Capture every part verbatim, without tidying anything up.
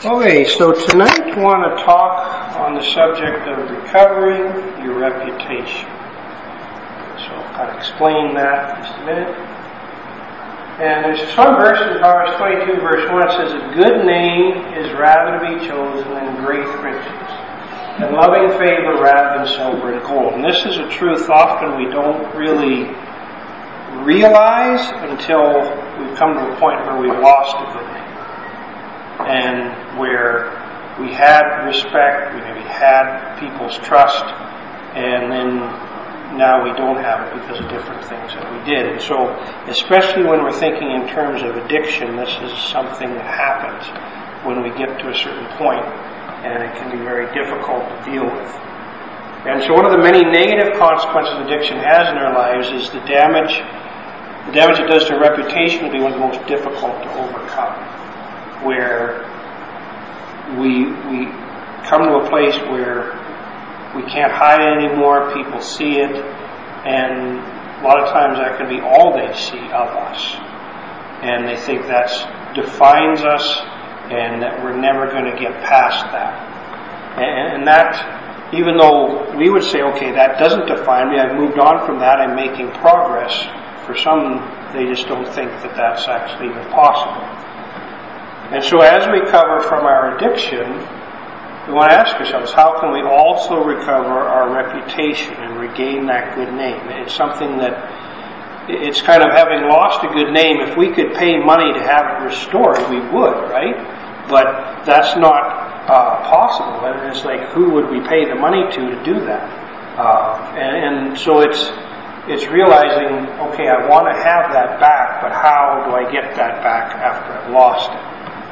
Okay, so tonight I want to talk on the subject of recovering your reputation. So I'll kind of explain that in just a minute. And there's one verse in Proverbs twenty-two, verse one, it says, "A good name is rather to be chosen than great riches, and loving favor rather than silver and gold." And this is a truth often we don't really realize until we've come to a point where we've lost a good name. And where we had respect, we maybe had people's trust, and then now we don't have it because of different things that we did. And so, especially when we're thinking in terms of addiction, this is something that happens when we get to a certain point, and it can be very difficult to deal with. And so one of the many negative consequences addiction has in our lives is the damage, the damage it does to our reputation will be one of the most difficult to overcome. Where we we come to a place where we can't hide it anymore, people see it, and a lot of times that can be all they see of us. And they think that defines us and that we're never going to get past that. And, and that, even though we would say, okay, that doesn't define me, I've moved on from that, I'm making progress, for some, they just don't think that that's actually even possible. And so as we recover from our addiction, we want to ask ourselves, how can we also recover our reputation and regain that good name? It's something that, it's kind of having lost a good name. If we could pay money to have it restored, we would, right? But that's not uh, possible. And it's like, who would we pay the money to to do that? Uh, and, and so it's it's realizing, okay, I want to have that back, but how do I get that back after I've lost it?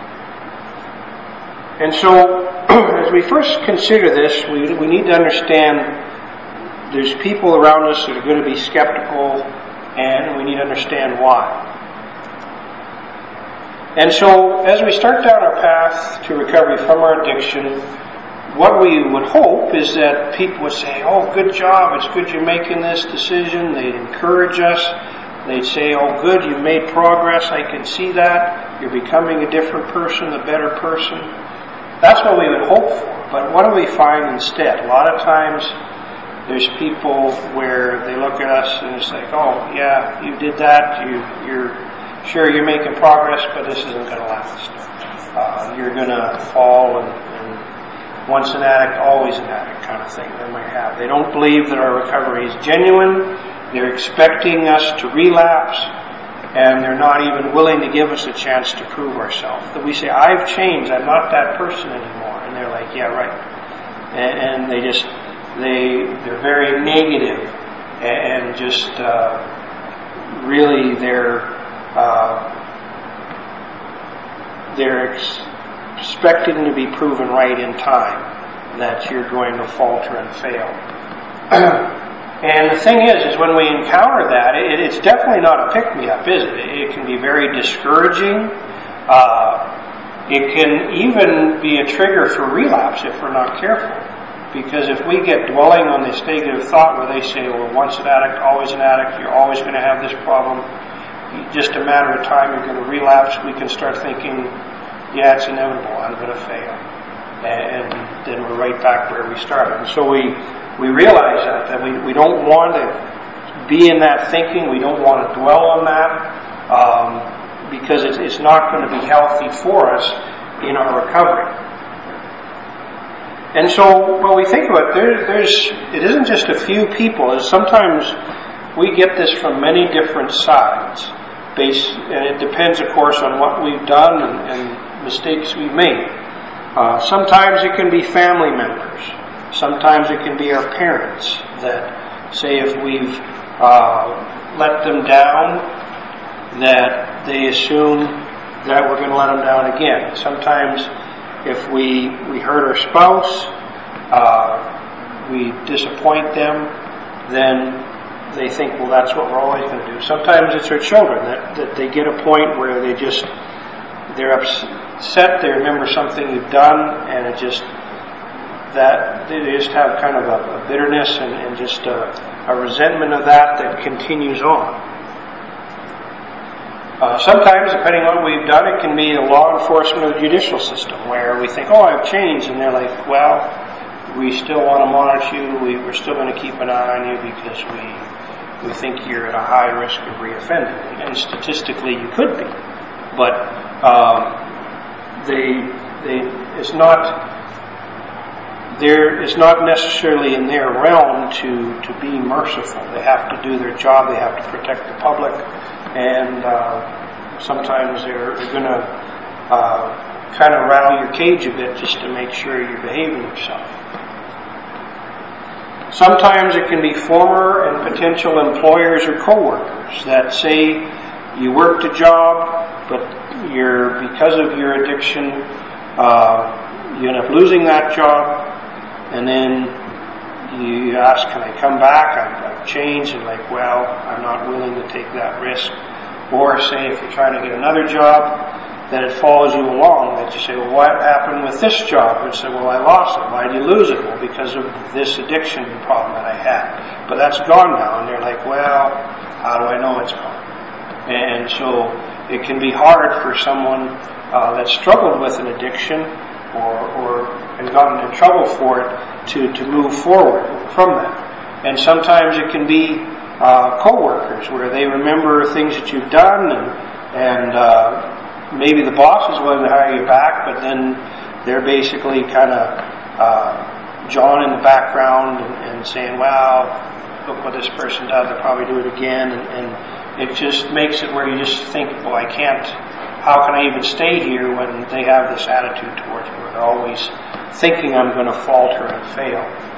And so, as we first consider this, we, we need to understand there's people around us that are going to be skeptical, and we need to understand why. And so, as we start down our path to recovery from our addiction, what we would hope is that people would say, "Oh, good job, it's good you're making this decision." They'd encourage us. They'd say, "Oh, good, you've made progress, I can see that. You're becoming a different person, a better person." That's what we would hope for. But what do we find instead? A lot of times there's people where they look at us and it's like, "Oh, yeah, you did that. You, you're sure you're making progress, but this isn't going to last. Uh, you're going to fall, and, and once an addict, always an addict," kind of thing they might have. They don't believe that our recovery is genuine. They're expecting us to relapse. And they're not even willing to give us a chance to prove ourselves. That we say, "I've changed, I'm not that person anymore." And they're like, "Yeah, right." And, and they just, they, they're very negative and just uh, really they're, uh, they're ex- expecting to be proven right in time that you're going to falter and fail. And the thing is, is when we encounter that, it, it's definitely not a pick-me-up, is it? It can be very discouraging. Uh, it can even be a trigger for relapse if we're not careful. Because if we get dwelling on this negative thought where they say, "Well, once an addict, always an addict, you're always going to have this problem, just a matter of time, you're going to relapse," we can start thinking, "Yeah, it's inevitable, I'm going to fail." And then we're right back where we started. And so we we realize that, that we, we don't want to be in that thinking, we don't want to dwell on that, um, because it's, it's not going to be healthy for us in our recovery. And so when we think about it, there, there's, it isn't just a few people. Sometimes we get this from many different sides, based, and it depends, of course, on what we've done and, and mistakes we've made. Uh, sometimes it can be family members. Sometimes it can be our parents that say if we've uh, let them down, that they assume that we're going to let them down again. Sometimes if we, we hurt our spouse, uh, we disappoint them, then they think, well, that's what we're always going to do. Sometimes it's our children that, that they get a point where they just, they're upset, they remember something you've done, and it just, that they just have kind of a, a bitterness and, and just a, a resentment of that that continues on. Uh, sometimes, depending on what we've done, it can be the law enforcement or the judicial system where we think, oh, I've changed, and they're like, well, we still want to monitor you, we, we're still going to keep an eye on you because we we think you're at a high risk of reoffending. And statistically, you could be. But um, they, they, it's not... There is not necessarily in their realm to, to be merciful. They have to do their job. They have to protect the public, and uh, sometimes they're, they're going to uh, kind of rattle your cage a bit just to make sure you're behaving yourself. Sometimes it can be former and potential employers or coworkers that say you worked a job, but you're because of your addiction, uh, you end up losing that job. And then you ask, can I come back? I've, I've changed. And like, well, I'm not willing to take that risk. Or say, if you're trying to get another job, that it follows you along. That you say, well, what happened with this job? And say, well, I lost it. Why did you lose it? Well, because of this addiction problem that I had. But that's gone now. And they're like, well, how do I know it's gone? And so it can be hard for someone uh, that struggled with an addiction or, or and gotten in trouble for it to, to move forward from that. And sometimes it can be uh, co-workers where they remember things that you've done, and, and uh, maybe the boss is willing to hire you back, but then they're basically kind of uh, jawing in the background and, and saying, well, look what this person does, they'll probably do it again. And, and it just makes it where you just think, well, I can't, how can I even stay here when they have this attitude towards me? They're always thinking I'm going to falter and fail.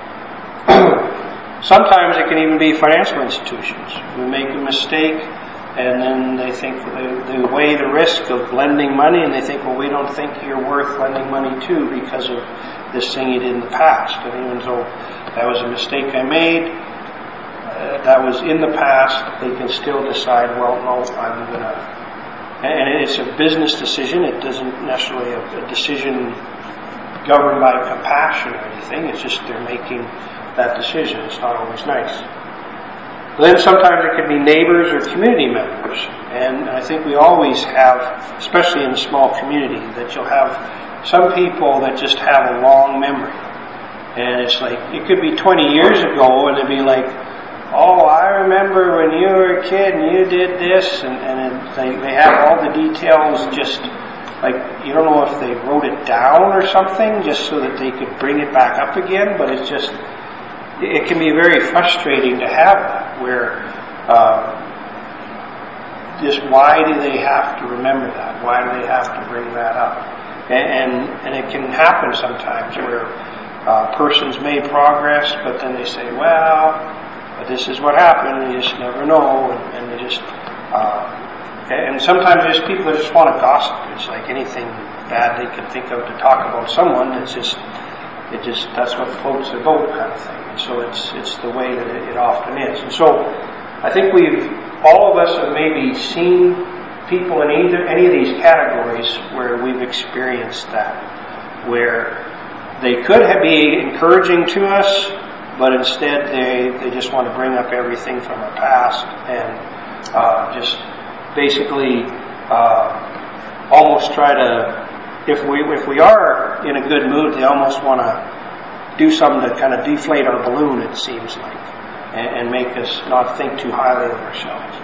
Sometimes it can even be financial institutions. We make a mistake, and then they think they, they weigh the risk of lending money, and they think, well, we don't think you're worth lending money to because of this thing you did in the past. And even though that was a mistake I made, uh, that was in the past, they can still decide, well, no, I'm going to... And it's a business decision. It doesn't necessarily a, a decision governed by compassion or anything. It's just they're making that decision. It's not always nice. But then sometimes it can be neighbors or community members. And I think we always have, especially in a small community, that you'll have some people that just have a long memory. And it's like, it could be twenty years ago, and it'd be like, oh, I remember when you were a kid and you did this, and, and they, they have all the details, just like, you don't know if they wrote it down or something just so that they could bring it back up again, but it's just, it can be very frustrating to have that, where uh, just why do they have to remember that? Why do they have to bring that up? And, and, and it can happen sometimes where uh, persons made progress, but then they say, well, but this is what happened, and you just never know, and, and they just, uh, and sometimes there's people that just want to gossip. It's like anything bad they can think of to talk about someone. It's just, it just, that's what floats their boat kind of thing. And so it's, it's the way that it, it often is. And so I think we've, all of us have maybe seen people in either, any of these categories where we've experienced that, where they could have be encouraging to us, but instead they, they just want to bring up everything from our past and uh, just basically uh, almost try to, if we if we are in a good mood, they almost want to do something to kind of deflate our balloon, it seems like, and, and make us not think too highly of ourselves.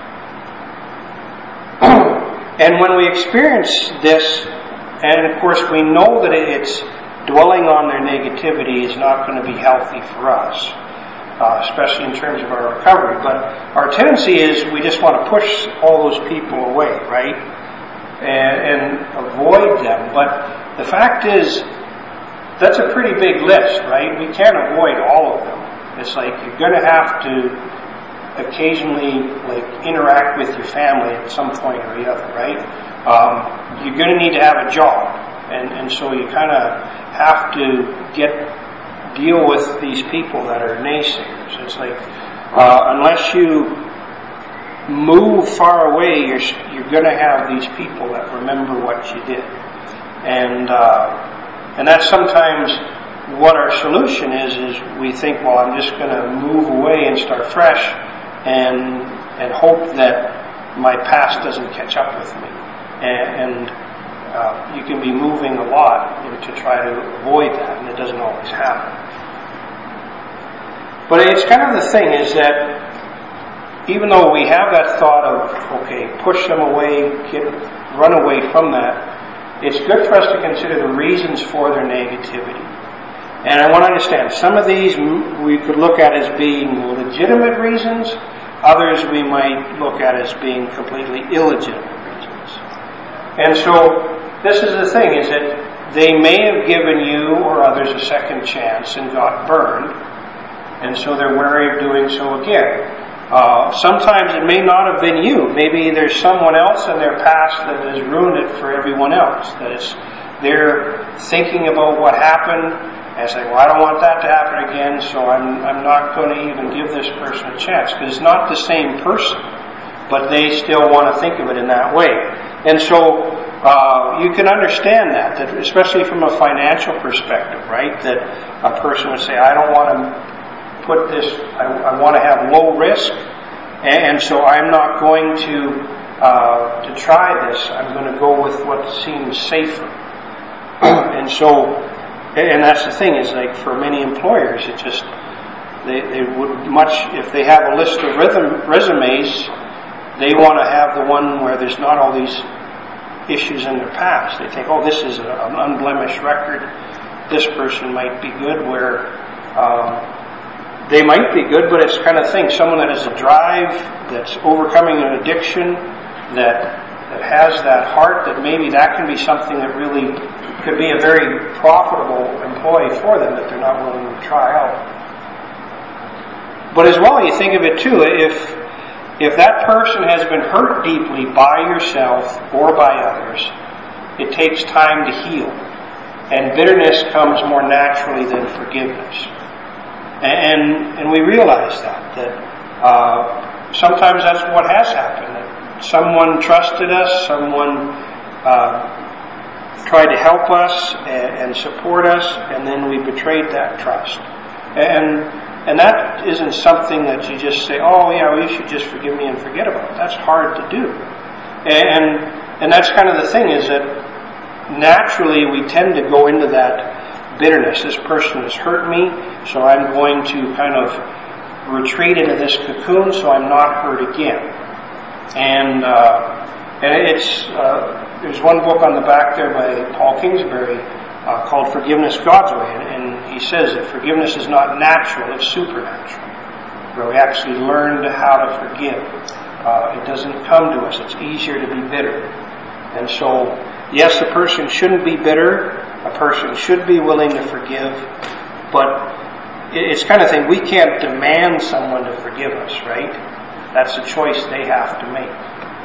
And when we experience this, and of course we know that it's dwelling on their negativity is not going to be healthy for us, uh, especially in terms of our recovery. But our tendency is we just want to push all those people away, right? And, and avoid them. But the fact is, that's a pretty big list, right? We can't avoid all of them. It's like you're going to have to occasionally like interact with your family at some point or the other, right? Um, you're going to need to have a job. And, and so you kind of have to get deal with these people that are naysayers. It's like uh, unless you move far away, you're you're going to have these people that remember what you did, and uh, and that's sometimes what our solution is. Is we think, well, I'm just going to move away and start fresh, and and hope that my past doesn't catch up with me. And, and uh, you can be moving a lot to try to avoid that, and it doesn't always happen. But it's kind of the thing is that even though we have that thought of, okay, push them away, get, run away from that, it's good for us to consider the reasons for their negativity. And I want to understand, some of these we could look at as being legitimate reasons, others we might look at as being completely illegitimate reasons. And so, this is the thing, is that they may have given you or others a second chance and got burned, and so they're wary of doing so again. Uh, sometimes it may not have been you. Maybe there's someone else in their past that has ruined it for everyone else. That it's, they're thinking about what happened and saying, well, I don't want that to happen again, so I'm, I'm not going to even give this person a chance. Because it's not the same person, but they still want to think of it in that way. And so uh, you can understand that, that, especially from a financial perspective, right? That a person would say, I don't want to put this, I, I want to have low risk, and, and so I'm not going to uh, to try this. I'm going to go with what seems safer. And so, and that's the thing, is like for many employers, it just, they, they would much, if they have a list of rhythm, resumes, they want to have the one where there's not all these issues in their past. They think, oh, this is a, an unblemished record. This person might be good, where um, they might be good, but it's kind of thing, someone that has a drive, that's overcoming an addiction, that that has that heart, that maybe that can be something that really could be a very profitable employee for them that they're not willing to try out. But as well, you think of it too, if if that person has been hurt deeply by yourself or by others, it takes time to heal. And bitterness comes more naturally than forgiveness. And and we realize that, that uh, sometimes that's what has happened. That someone trusted us, someone uh, tried to help us and, and support us, and then we betrayed that trust. And and that isn't something that you just say, oh yeah, well, you should just forgive me and forget about it. That's hard to do. And and that's kind of the thing, is that naturally we tend to go into that bitterness. This person has hurt me, so I'm going to kind of retreat into this cocoon so I'm not hurt again. And uh, and it's uh, there's one book on the back there by Paul Kingsbury uh, called Forgiveness God's Way, and, and he says that forgiveness is not natural, it's supernatural, where we actually learn how to forgive. Uh, it doesn't come to us. It's easier to be bitter. And so, yes, a person shouldn't be bitter. A person should be willing to forgive, but it's kind of thing, we can't demand someone to forgive us, right? That's a choice they have to make.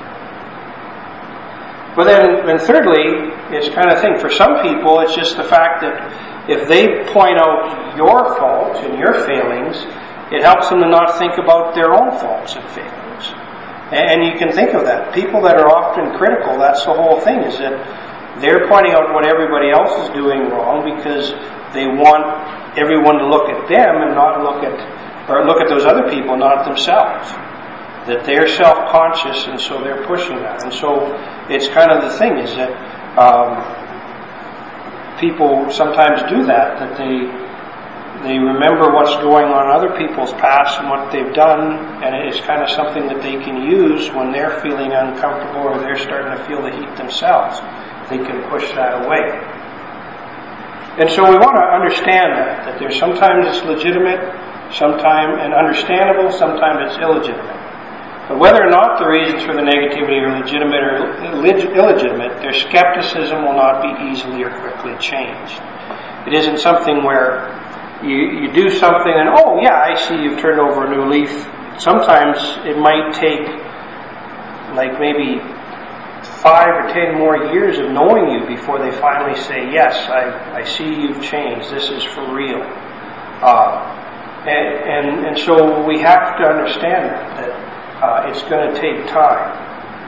But then, then thirdly, it's kind of thing, for some people, it's just the fact that if they point out your faults and your failings, it helps them to not think about their own faults and failings. And you can think of that. People that are often critical, that's the whole thing, is that they're pointing out what everybody else is doing wrong because they want everyone to look at them and not look at, or look at those other people, not at themselves. That they're self-conscious, and so they're pushing that. And so it's kind of the thing, is that um, people sometimes do that, that they they remember what's going on in other people's past and what they've done, and it's kind of something that they can use when they're feeling uncomfortable or they're starting to feel the heat themselves. They can push that away. And so we want to understand that, that there's sometimes it's legitimate, sometimes and understandable, sometimes it's illegitimate. But whether or not the reasons for the negativity are legitimate or illegitimate, their skepticism will not be easily or quickly changed. It isn't something where you, you do something and, oh yeah, I see you've turned over a new leaf. Sometimes it might take like maybe five or ten more years of knowing you before they finally say, yes, I, I see you've changed. This is for real. Uh, and, and, and so we have to understand that, that uh, it's going to take time.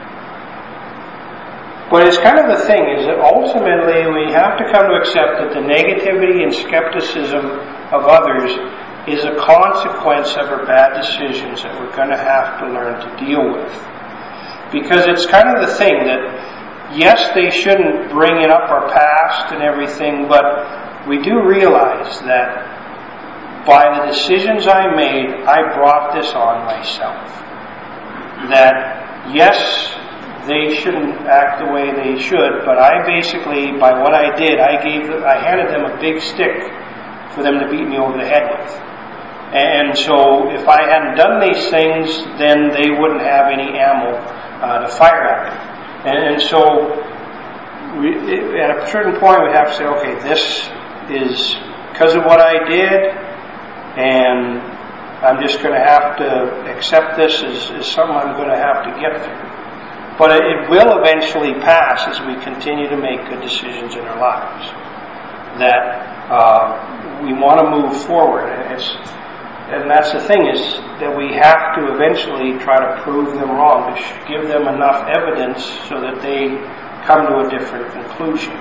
But it's kind of the thing, is that ultimately we have to come to accept that the negativity and skepticism of others is a consequence of our bad decisions that we're going to have to learn to deal with. Because it's kind of the thing that, yes, they shouldn't bring it up our past and everything, but we do realize that by the decisions I made, I brought this on myself. That, yes, they shouldn't act the way they should, but I basically, by what I did, I gave, I handed them a big stick for them to beat me over the head with. And so, if I hadn't done these things, then they wouldn't have any ammo uh, to fire at me. And, and so, we, at a certain point, we have to say, okay, this is because of what I did, and I'm just going to have to accept this as, as something I'm going to have to get through. But it will eventually pass as we continue to make good decisions in our lives. That uh, we want to move forward. And, it's, and that's the thing, is that we have to eventually try to prove them wrong, to give them enough evidence so that they come to a different conclusion.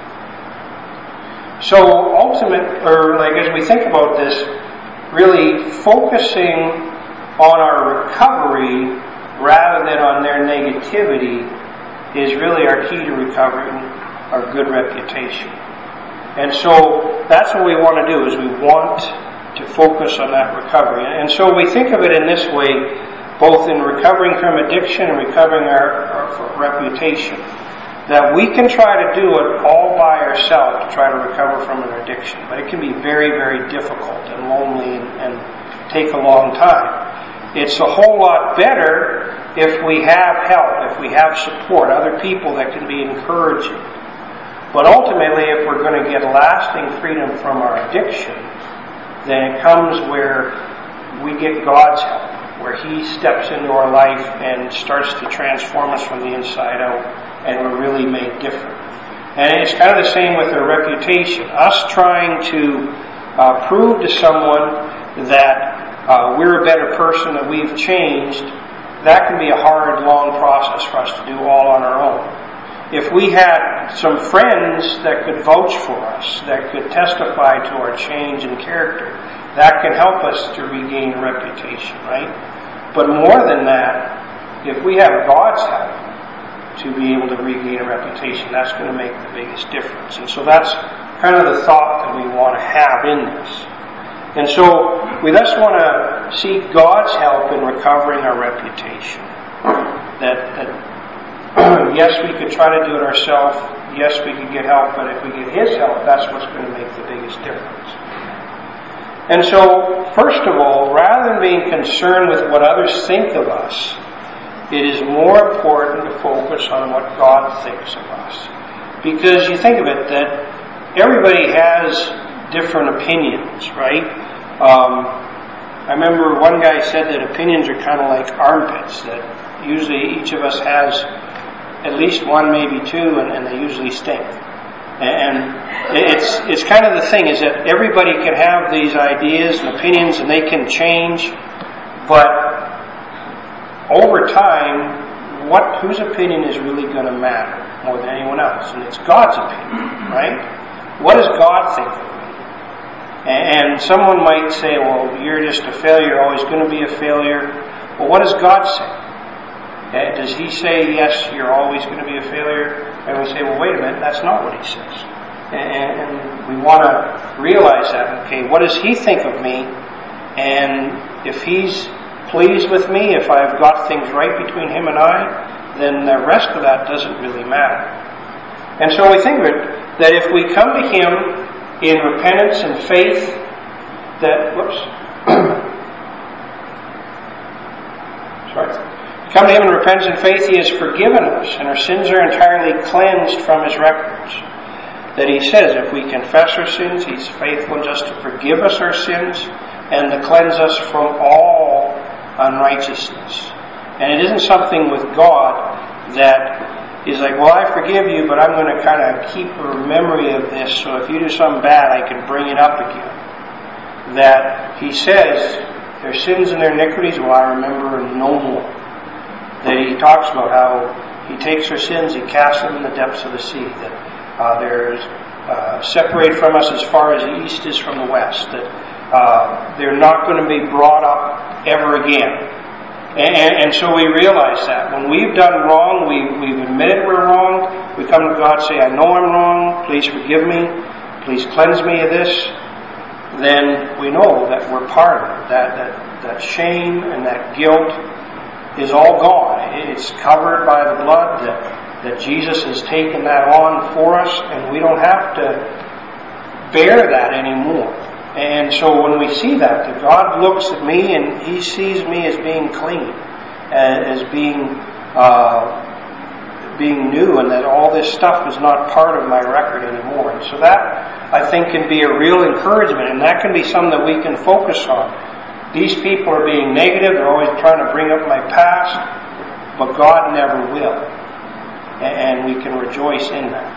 So ultimate, or like as we think about this, really focusing on our recovery rather than on their negativity is really our key to recovering our good reputation. And so that's what we want to do, is we want to focus on that recovery. And so we think of it in this way, both in recovering from addiction and recovering our, our reputation, that we can try to do it all by ourselves to try to recover from an addiction. But it can be very, very difficult and lonely and, and take a long time. It's a whole lot better if we have help, if we have support, other people that can be encouraging. But ultimately, if we're going to get lasting freedom from our addiction, then it comes where we get God's help, where He steps into our life and starts to transform us from the inside out, and we're really made different. And it's kind of the same with our reputation. Us trying to uh, prove to someone that Uh, we're a better person, that we've changed, that can be a hard, long process for us to do all on our own. If we had some friends that could vouch for us, that could testify to our change in character, that can help us to regain a reputation, right? But more than that, if we have God's help to be able to regain a reputation, that's going to make the biggest difference. And so that's kind of the thought that we want to have in this. And so we just want to seek God's help in recovering our reputation. That, that yes, we could try to do it ourselves. Yes, we could get help. But if we get His help, that's what's going to make the biggest difference. And so, first of all, rather than being concerned with what others think of us, it is more important to focus on what God thinks of us. Because you think of it, that everybody has different opinions, right? Um, I remember one guy said that opinions are kind of like armpits, that usually each of us has at least one, maybe two, and, and they usually stink. And it's it's kind of the thing, is that everybody can have these ideas and opinions, and they can change, but over time, what whose opinion is really going to matter more than anyone else? And it's God's opinion, right? What does God think of me? And someone might say, well, you're just a failure, you're always going to be a failure. Well, what does God say? Does He say, yes, you're always going to be a failure? And we say, well, wait a minute, that's not what He says. And we want to realize that, okay, what does He think of me? And if He's pleased with me, if I've got things right between Him and I, then the rest of that doesn't really matter. And so we think of it, that if we come to Him in repentance and faith, that, whoops, sorry, come to Him in repentance and faith, He has forgiven us, and our sins are entirely cleansed from His records. That He says, if we confess our sins, He's faithful and just to forgive us our sins and to cleanse us from all unrighteousness. And it isn't something with God that He's like, well, I forgive you, but I'm going to kind of keep a memory of this, so if you do something bad, I can bring it up again. That He says, their sins and their iniquities will I remember no more. That He talks about how He takes our sins, He casts them in the depths of the sea. That uh, they're uh, separated from us as far as the east is from the west. That uh, they're not going to be brought up ever again. And, and so we realize that. When we've done wrong, we, we've admitted we're wrong, we come to God and say, I know I'm wrong, please forgive me, please cleanse me of this, then we know that we're part of it. That, that, that shame and that guilt is all gone. It's covered by the blood, that, that Jesus has taken that on for us, and we don't have to bear that anymore. And so when we see that, that God looks at me and He sees me as being clean, as being uh, being new, and that all this stuff is not part of my record anymore. And so that, I think, can be a real encouragement, and that can be something that we can focus on. These people are being negative, they're always trying to bring up my past, but God never will. And we can rejoice in that.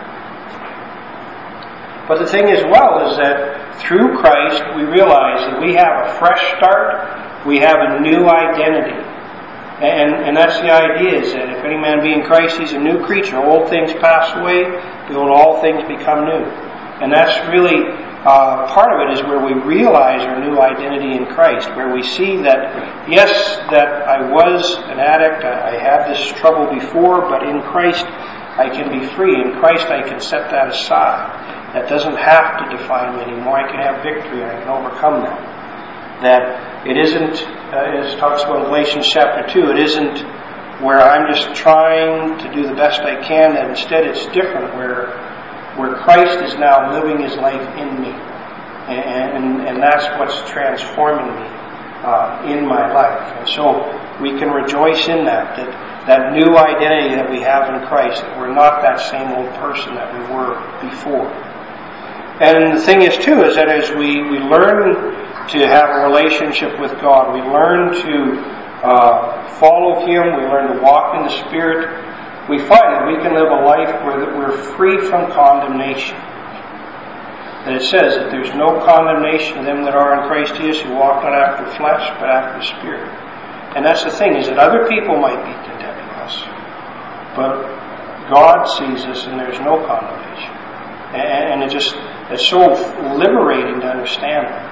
But the thing as well is that through Christ we realize that we have a fresh start, we have a new identity. And, and that's the idea, is that if any man be in Christ, he's a new creature. Old things pass away, behold, all things become new. And that's really uh, part of it, is where we realize our new identity in Christ, where we see that, yes, that I was an addict, I, I had this trouble before, but in Christ I can be free. In Christ I can set that aside. That doesn't have to define me anymore. I can have victory. I can overcome that. That it isn't, uh, as it talks about in Galatians chapter two, it isn't where I'm just trying to do the best I can, that instead it's different, where where Christ is now living His life in me. And, and, and that's what's transforming me uh, in my life. And so we can rejoice in that, that that new identity that we have in Christ, that we're not that same old person that we were before. And the thing is, too, is that as we, we learn to have a relationship with God, we learn to uh, follow Him, we learn to walk in the Spirit, we find that we can live a life where we're free from condemnation. That it says that there's no condemnation of them that are in Christ Jesus, who walk not after flesh, but after the Spirit. And that's the thing, is that other people might be condemning us, but God sees us and there's no condemnation. And it just, it's so liberating to understand that.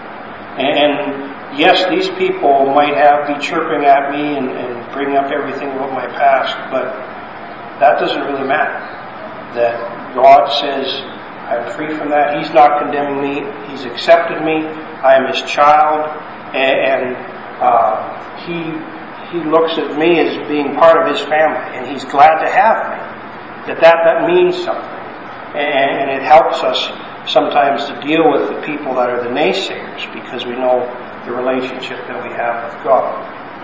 And yes, these people might have be chirping at me and, and bringing up everything about my past, but that doesn't really matter. That God says, I'm free from that. He's not condemning me. He's accepted me. I am His child. And, and uh, He He looks at me as being part of His family, and He's glad to have me. That that, that means something. And it helps us sometimes to deal with the people that are the naysayers, because we know the relationship that we have with God.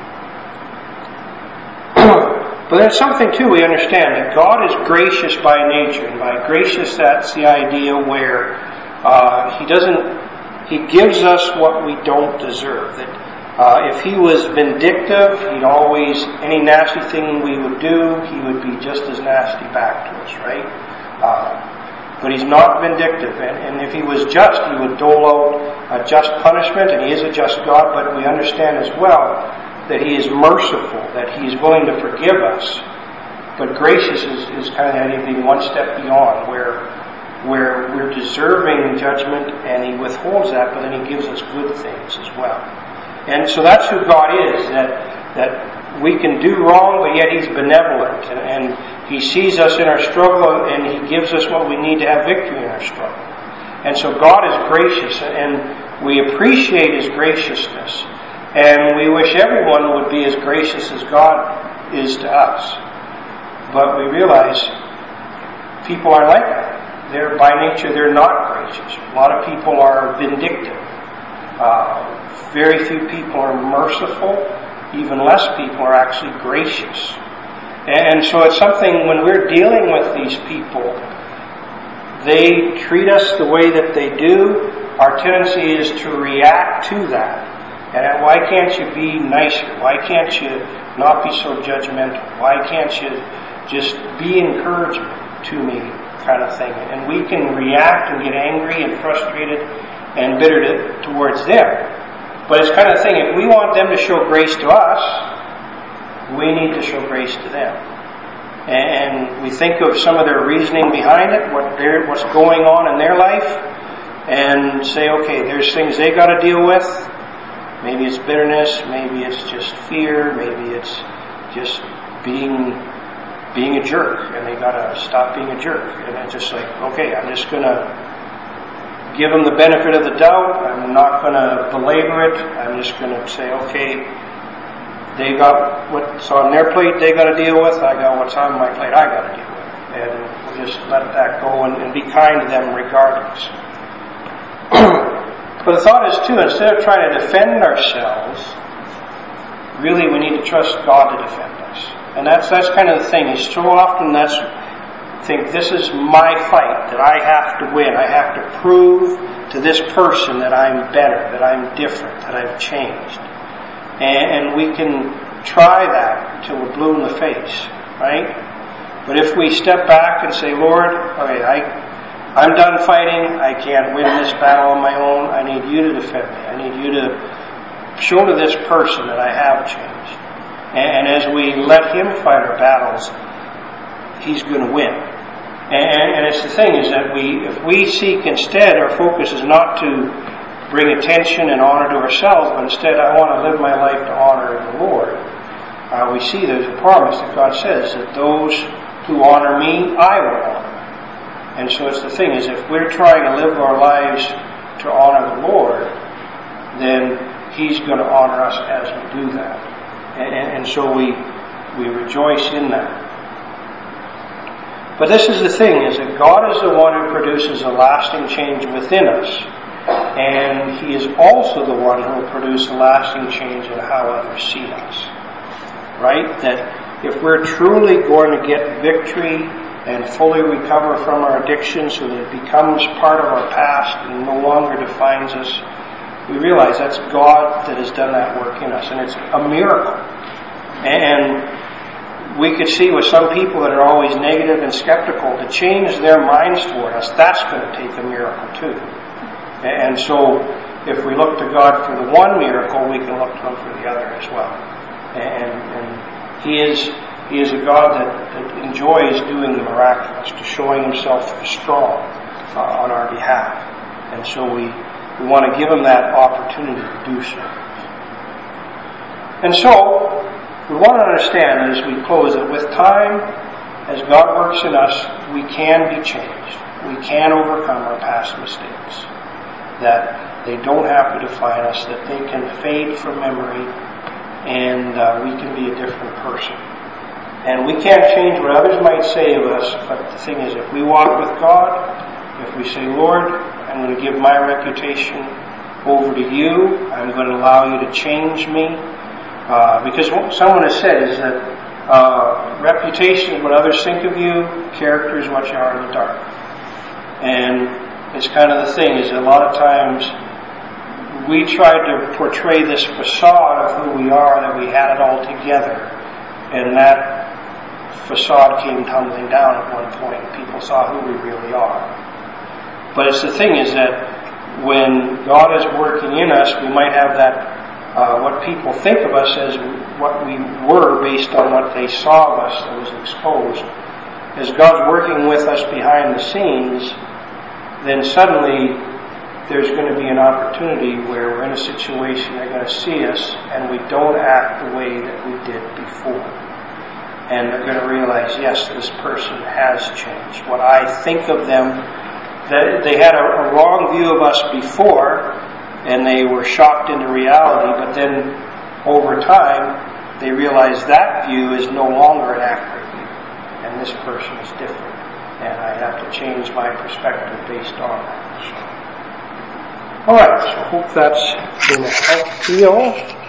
But there's something too we understand, that God is gracious by nature. And by gracious, that's the idea where uh, He doesn't, He gives us what we don't deserve. That uh, if He was vindictive, He'd always, any nasty thing we would do, He would be just as nasty back to us, right? Uh, But He's not vindictive, and, and if He was just, He would dole out a just punishment, and He is a just God, but we understand as well that He is merciful, that He is willing to forgive us. But gracious is, is kind of anything one step beyond, where, where we're deserving judgment, and He withholds that, but then He gives us good things as well. And so that's who God is, that, that we can do wrong, but yet He's benevolent, and, and He sees us in our struggle, and He gives us what we need to have victory in our struggle. And so God is gracious, and we appreciate His graciousness. And we wish everyone would be as gracious as God is to us. But we realize people aren't like that. They're, by nature, they're not gracious. A lot of people are vindictive. Uh, very few people are merciful. Even less people are actually gracious. And so it's something, when we're dealing with these people, they treat us the way that they do. Our tendency is to react to that. And why can't you be nicer? Why can't you not be so judgmental? Why can't you just be encouragement to me, kind of thing? And we can react and get angry and frustrated and bitter to, towards them. But it's kind of thing, if we want them to show grace to us, we need to show grace to them. And we think of some of their reasoning behind it, what they're, what's going on in their life, and say, okay, there's things they got to deal with. Maybe it's bitterness, maybe it's just fear, maybe it's just being being a jerk, and they gotta stop being a jerk. And it's just like, okay, I'm just gonna give them the benefit of the doubt. I'm not gonna belabor it. I'm just gonna say, okay, they got what's on their plate they gotta deal with. I got what's on my plate I gotta deal with. And we'll just let that go and, and be kind to them regardless. But the thought is too, instead of trying to defend ourselves, really we need to trust God to defend us. And that's that's kind of the thing. Is so often that's think this is my fight that I have to win. I have to prove to this person that I'm better, that I'm different, that I've changed. And, and we can try that until we're blue in the face, right? But if we step back and say, Lord, okay, I I'm done fighting. I can't win this battle on my own. I need you to defend me. I need you to show to this person that I have changed. And as we let him fight our battles, he's going to win. And, and it's the thing is that we, if we seek instead, our focus is not to bring attention and honor to ourselves, but instead I want to live my life to honor the Lord. Uh, we see there's a promise that God says that those who honor me, I will honor. And so it's the thing is, if we're trying to live our lives to honor the Lord, then He's going to honor us as we do that. And, and, and so we we rejoice in that. But this is the thing, is that God is the one who produces a lasting change within us. And He is also the one who will produce a lasting change in how others see us. Right? That if we're truly going to get victory and fully recover from our addiction so that it becomes part of our past and no longer defines us, we realize that's God that has done that work in us. And it's a miracle. And we could see with some people that are always negative and skeptical, to change their minds toward us, that's going to take a miracle too. And so if we look to God for the one miracle, we can look to Him for the other as well. And, and He is He is a God that, that enjoys doing the miraculous, to showing Himself strong uh, on our behalf. And so we, we want to give Him that opportunity to do so. And so we want to understand as we close that with time, as God works in us, we can be changed. We can overcome our past mistakes. That they don't have to define us, that they can fade from memory, and uh, we can be a different person. And we can't change what others might say of us, but the thing is, if we walk with God, if we say, Lord, I'm going to give my reputation over to you, I'm going to allow you to change me, uh, because what someone has said is that uh, reputation is what others think of you, character is what you are in the dark. And it's kind of the thing, is that a lot of times we try to portray this facade of who we are, that we had it all together, and that facade came tumbling down at one point. People saw who we really are. But it's the thing is that when God is working in us, we might have that, uh, what people think of us as what we were based on what they saw of us that was exposed. As God's working with us behind the scenes, then suddenly there's going to be an opportunity where we're in a situation, they're going to see us, and we don't act the way that we did before. And they're going to realize, yes, this person has changed. What I think of them, that they had a, a wrong view of us before, and they were shocked into reality, but then over time, they realize that view is no longer an accurate view, and this person is different. And I have to change my perspective based on that. All right, so I hope that's been a help to you all.